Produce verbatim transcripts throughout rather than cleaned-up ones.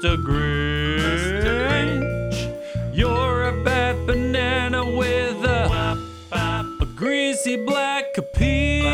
Mister Grinch, you're a bad banana with a, a greasy black peel.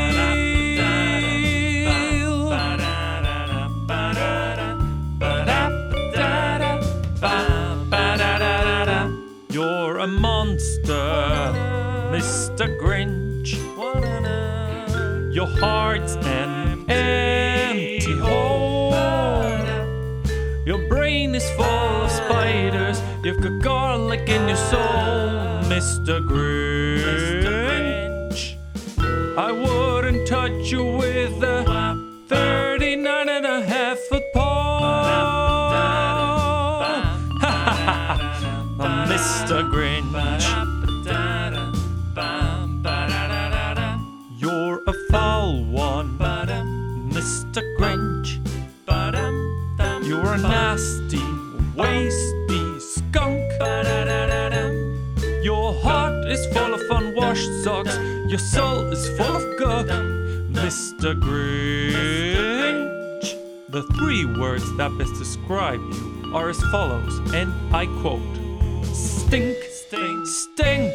You're a monster, Mister Grinch. Your heart's an empty hole. Your brain is full of spiders. You've got garlic in your soul, Mister Grinch. I wouldn't touch you with a thirty-nine and a half foot pole. Mister Grinch, you're a foul one, Mister Grinch. You're a nasty, wasty skunk. Your heart is full of unwashed socks. Your soul is full of gunk, Mister Grinch. The three words that best describe you are as follows, and I quote: stink, stink, stink.